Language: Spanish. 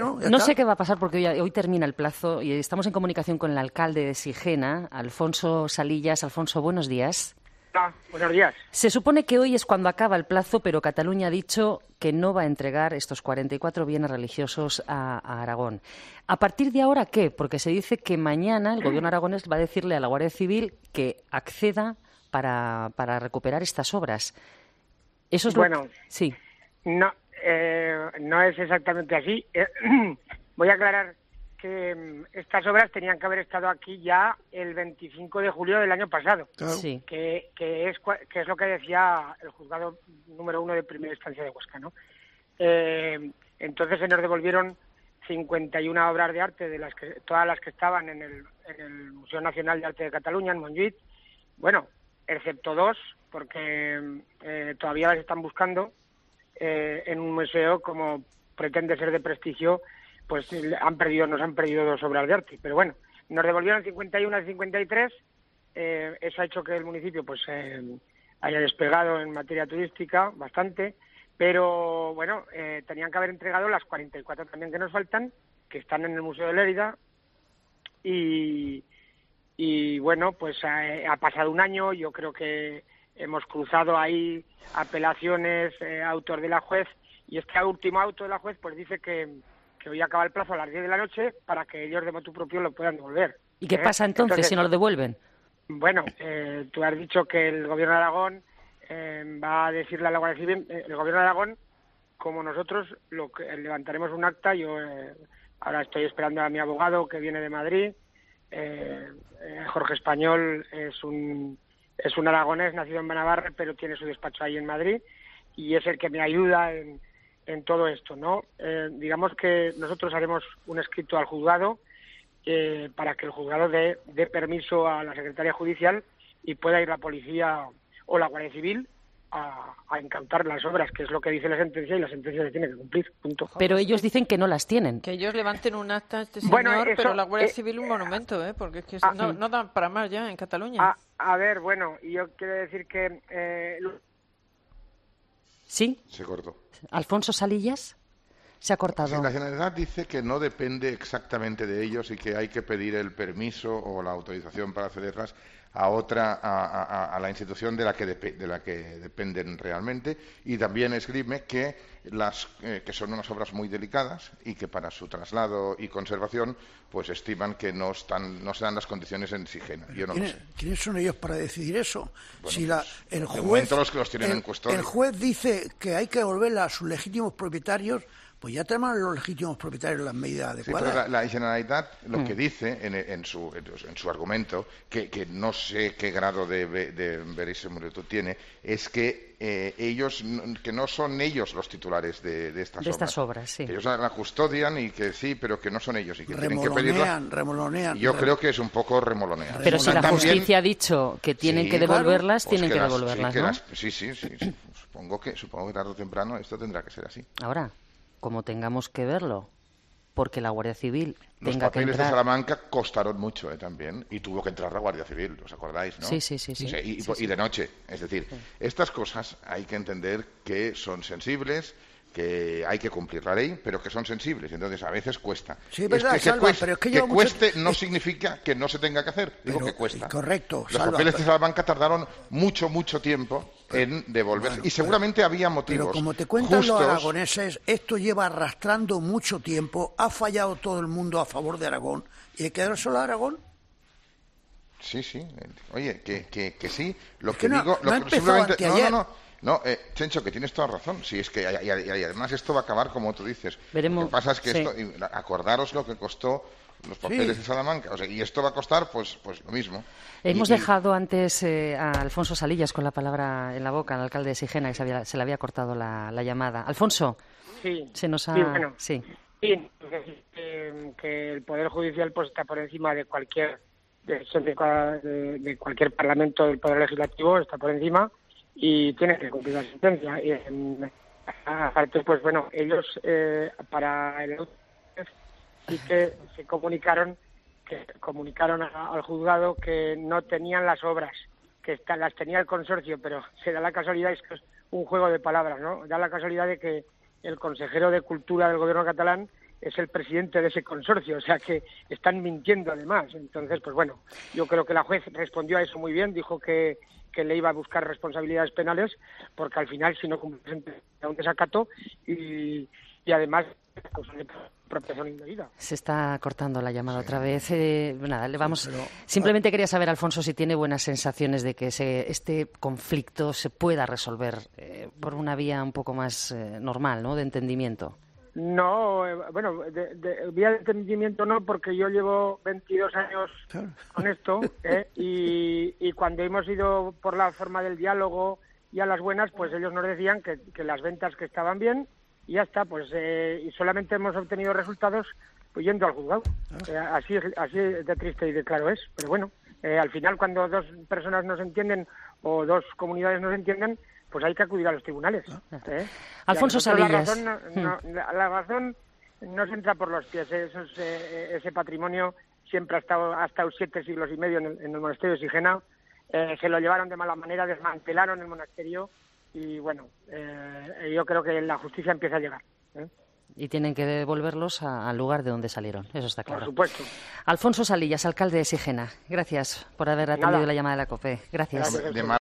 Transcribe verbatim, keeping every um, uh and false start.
¿no? No sé qué va a pasar porque hoy, hoy termina el plazo y estamos en comunicación con el alcalde de Sigena, Alfonso Salillas. Alfonso, buenos días. Ah, buenos días. Se supone que hoy es cuando acaba el plazo, pero Cataluña ha dicho que no va a entregar estos cuarenta y cuatro bienes religiosos a, a Aragón. ¿A partir de ahora qué? Porque se dice que mañana el gobierno aragonés va a decirle a la Guardia Civil que acceda para, para recuperar estas obras. Eso es bueno, lo que... Sí. No, eh, no es exactamente así. Eh, voy a aclarar que um, estas obras tenían que haber estado aquí ya el veinticinco de julio del año pasado, Claro. Sí. que, que, es, que es lo que decía el juzgado número uno de primera instancia de Huesca, ¿no? Eh, entonces se nos devolvieron cincuenta y una obras de arte, de las que todas las que estaban en el, en el Museo Nacional de Arte de Cataluña, en Montjuïc, bueno, excepto dos, porque eh, todavía las están buscando eh, en un museo como pretende ser de prestigio. Pues han perdido, nos han perdido dos obras de arte. Pero bueno, nos devolvieron cincuenta y uno a cincuenta y tres. Eh, eso ha hecho que el municipio pues eh, haya despegado en materia turística bastante. Pero bueno, eh, tenían que haber entregado las cuarenta y cuatro también que nos faltan, que están en el Museo de Lérida. Y, y bueno, pues ha, ha pasado un año. Yo creo que hemos cruzado ahí apelaciones, eh, autos de la juez. Y este último auto de la juez pues dice que... que hoy acaba el plazo a las diez de la noche para que ellos de motu propio lo puedan devolver. ¿Y qué ¿Eh? pasa entonces, entonces si no lo devuelven? Bueno, eh, tú has dicho que el Gobierno de Aragón eh, va a decirle a la Guardia Civil, eh, el Gobierno de Aragón, como nosotros, lo que, eh, levantaremos un acta. Yo eh, ahora estoy esperando a mi abogado que viene de Madrid. Eh, eh, Jorge Español es un, es un aragonés nacido en Benavarre, pero tiene su despacho ahí en Madrid y es el que me ayuda en en todo esto, ¿no? Eh, digamos que nosotros haremos un escrito al juzgado eh, para que el juzgado dé, dé permiso a la Secretaría Judicial y pueda ir la policía o la Guardia Civil a, a incautar las obras, que es lo que dice la sentencia, y la sentencia se tiene que cumplir, punto. Pero ellos dicen que no las tienen. Que ellos levanten un acta a este señor, bueno, eso, pero la Guardia eh, Civil un monumento, ¿eh? Porque es que ah, no, no dan para más ya en Cataluña. A, a ver, bueno, yo quiero decir que... Eh, ¿Sí? Se cortó. ¿Alfonso Salillas? Se ha cortado. Sí, la Generalitat dice que no depende exactamente de ellos y que hay que pedir el permiso o la autorización para cederlas a otra, a, a, a la institución de la que de, de la que dependen realmente, y también esgrime que las eh, que son unas obras muy delicadas y que para su traslado y conservación pues estiman que no están no se dan las condiciones en Sigena. Yo no lo sé. ¿Quiénes son ellos para decidir eso? Bueno, si la, pues, el de juez, momento los que los tienen el, en custodia. El juez dice que hay que devolverla a sus legítimos propietarios. Pues ya tenemos los legítimos propietarios las medidas adecuadas. Sí, pero la, la Generalitat lo mm. que dice en, en, su, en su argumento, que, que no sé qué grado de, de verisimilitud tiene, es que eh, ellos, que no son ellos los titulares de, de estas de obras. estas obras, sí. Que ellos la custodian y que sí, pero que no son ellos y que tienen que pedirla. Remolonean, remolonean. Yo rem... creo que es un poco remolonear. Pero si la También, justicia ha dicho que tienen sí, que devolverlas, claro, pues tienen que que las, devolverlas, sí, que ¿no? las, sí, sí, sí, sí. Supongo que, supongo que tarde o temprano esto tendrá que ser así. Ahora, como tengamos que verlo, porque la Guardia Civil Los tenga que papeles entrar... de Salamanca costaron mucho, ¿eh? También, y tuvo que entrar la Guardia Civil, ¿os acordáis, no? Sí, sí, sí. sí. O sea, y, sí, y sí. de noche, es decir, sí. estas cosas hay que entender que son sensibles, que hay que cumplir la ley, pero que son sensibles, entonces a veces cuesta. Sí, es verdad, es que, Salva, que, cueste, pero es que, que mucho... cueste no es... significa que no se tenga que hacer, digo pero, que cuesta. Correcto, Los Salva, papeles pero... de Salamanca tardaron mucho, mucho tiempo en devolverse, bueno, y seguramente pero, había motivos Pero como te cuentan justos... los aragoneses, esto lleva arrastrando mucho tiempo, ha fallado todo el mundo a favor de Aragón, y hay que dar solo a Aragón. Sí, sí. Oye, que, que, que sí. Lo es que, que no, digo... No lo que que simplemente... anteayer. No, no, no. No, eh, Chencho, que tienes toda razón. Sí, es que y, y, y además esto va a acabar como tú dices. Veremos, lo que pasa es que sí. esto, y, acordaros lo que costó los papeles sí. de Salamanca, o sea, y esto va a costar, pues, pues lo mismo. Hemos y, dejado antes eh, a Alfonso Salillas con la palabra en la boca, al alcalde de Sigena, que se, había, se le había cortado la, la llamada. Alfonso, sí, se nos ha... sí, bueno, sí. sí, que, que el Poder Judicial pues está por encima de cualquier de, de, de cualquier parlamento del Poder Legislativo, está por encima y tiene que cumplir la sentencia. Y, en, aparte, pues bueno, ellos eh, para el sí que se comunicaron que comunicaron a, al juzgado que no tenían las obras, que está, las tenía el consorcio, pero se da la casualidad, es que es un juego de palabras, ¿no? Da la casualidad de que el consejero de Cultura del Gobierno catalán es el presidente de ese consorcio, o sea que están mintiendo además. Entonces, pues bueno, yo creo que la juez respondió a eso muy bien, dijo que, que le iba a buscar responsabilidades penales, porque al final, si no cumple un desacato y, y además pues, apropiación indebida. Se está cortando la llamada sí. otra vez. Eh, nada, le vamos. Sí, pero... Simplemente quería saber, Alfonso, si tiene buenas sensaciones de que se, este conflicto se pueda resolver eh, por una vía un poco más eh, normal, ¿no?, de entendimiento. No, eh, bueno, de, de vía de entendimiento no, porque yo llevo veintidós años con esto eh, y, y cuando hemos ido por la forma del diálogo y a las buenas, pues ellos nos decían que, que las ventas que estaban bien y ya está, pues eh, y solamente hemos obtenido resultados pues yendo al juzgado. Eh, así es, así de triste y de claro es, pero bueno, eh, al final cuando dos personas no se entienden o dos comunidades no se entienden, pues hay que acudir a los tribunales. ¿eh? Alfonso Salillas. La razón no, no, la, la razón no se entra por los pies. ¿eh? Eso es, eh, ese patrimonio siempre ha estado, ha estado siete siglos y medio en el, en el monasterio de Sigena. Eh, se lo llevaron de mala manera, desmantelaron el monasterio y bueno, eh, yo creo que la justicia empieza a llegar. ¿eh? Y tienen que devolverlos al lugar de donde salieron, eso está claro. Por supuesto. Alfonso Salillas, alcalde de Sigena, gracias por haber atendido Nada. la llamada de la COPE. Gracias. Gracias.